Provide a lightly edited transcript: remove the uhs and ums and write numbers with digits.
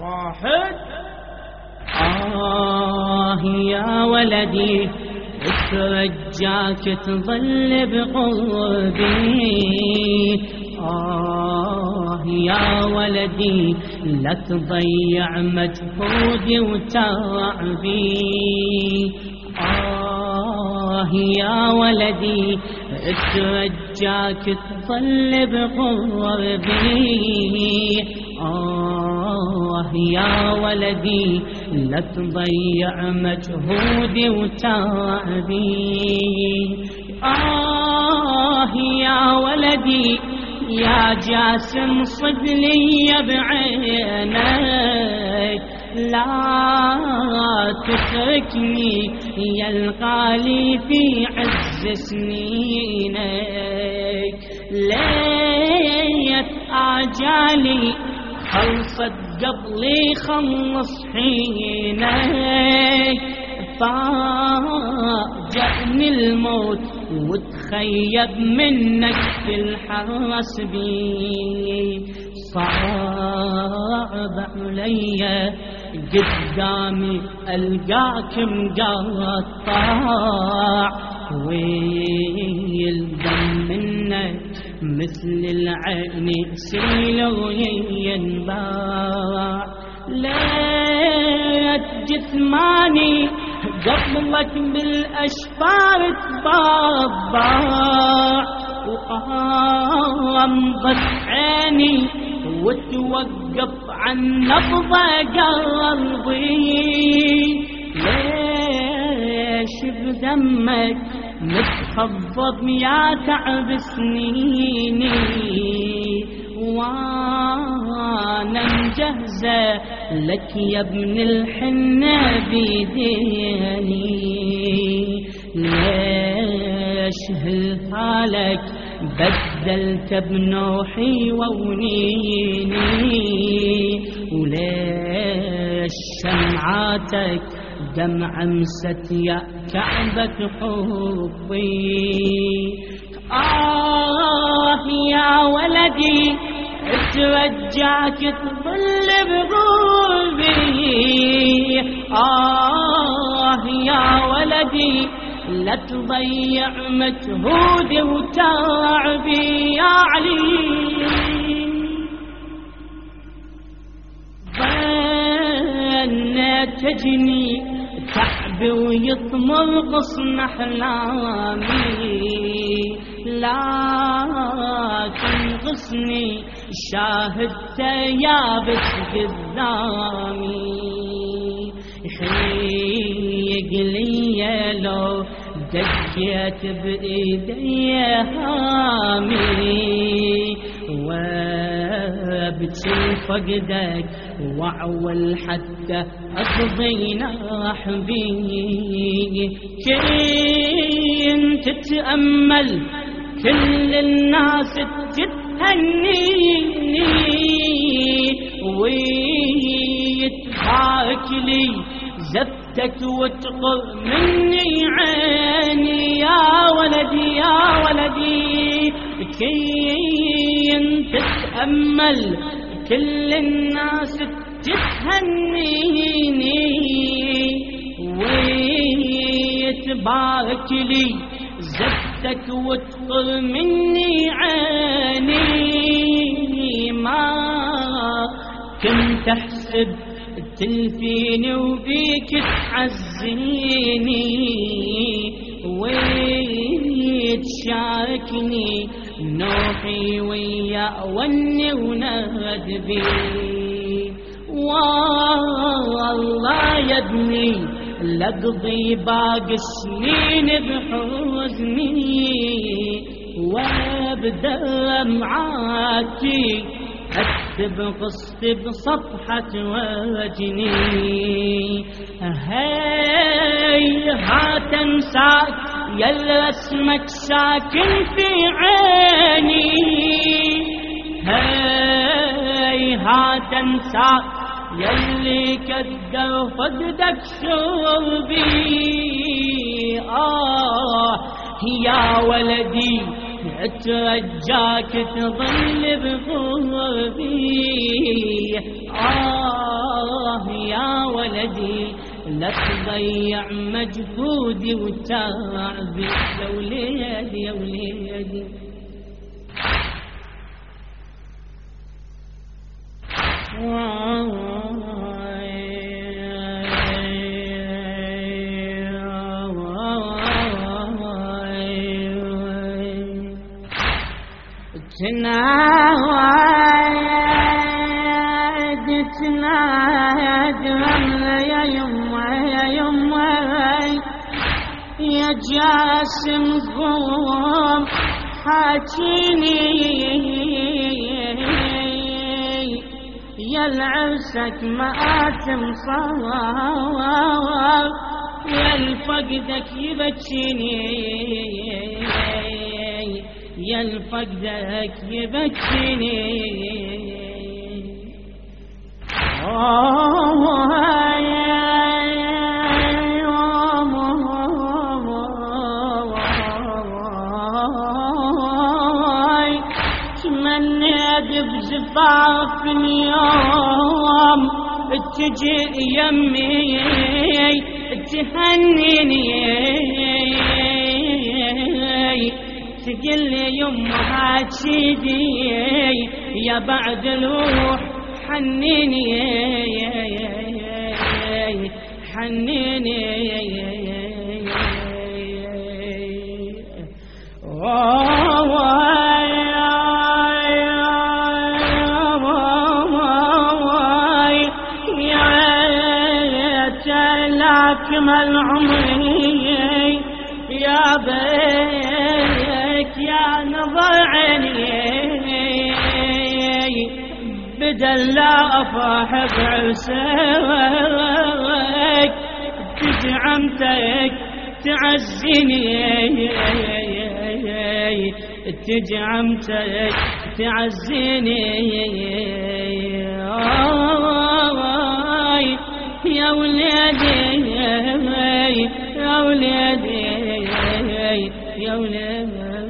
واحد. يا ولدي اترجاك تظل بقربي، يا ولدي لا تضيع مجهودي وتعبي، يا ولدي اترجاك تظل بقربي، يا ولدي لا تضيع مجهودي وتعبي، يا ولدي يا جاسم صد لي بعينك، لا تتركني يا الغالي في عز سنينك، ليت آجالي خلصت قبلي خلص حينك، فاجأني الموت وتخيب منك في الحرس بي، صعب علي قدامي ألقاك مقطع، ويلدم منك مثل العين سيل وينباع، ليت جثماني قبلك بالأشفار تبضع، وأمضت عيني وتوقف عن نبض قلبي، ليش بدمك متخضب يا تعب سنيني، وانا مجهزة لك يا ابن الحنة بيديني، ليش هالحالك بدلت بنوحي وونيني، وليش شمعاتك دمع مست يا كعبة حبي، يا ولدي اترجاك تظل بقربي، يا ولدي لا تضيع مجهودي وتعبي، يا علي ظنيت تجني تعبي ويطمر غصن أحلامي، لكن غصني شاهدته يابس قدامي، يحيق لي لو دقيت بإيدي هامي، وابكي فقدك واعول حتى اقضي نحبي، كنت تتأمل كل الناس تتهنيني، ويتبارك لي زفتك وتقر مني عيني، يا ولدي يا ولدي كنت تتأمل كل الناس تتهنيني، ويتبارك لي زفتك وتقر مني عيني، ما كنت احسب تلفيني وبيك تحزنيني، وتشاركني نوحي ويا وني وندبي، والله يا ابني لقضي باقي السنين بحزني، وابدا معاكي اكتب قصتي بصفحة وجني، هات انساك يا اسمك ساكن في عيني، هات انساك يلي كدر فقدك شربي، يا ولدي اترجاك تظل بقربي، يا ولدي لا تضيع مجهودي وتعبي يا وليدي يا وليدي. تناد رملة يا يمه يا يمه يا جاسم قوم حاجيني يا العرسك مآتم صار يا الفقدك يبكيني يا الفقدك يبكيني. تمنيت بزفاف اليوم تجي يمي تهنيني تقل لي يمها تشيدي يا بعد الروح حنيني حنيني أكمل عمري يا بيك يا نظر عيني بدل لا أفرح بعرسك تجعمتك تعزيني تجعمتك تعزيني يا ولادي يا ولادي يا ولادي.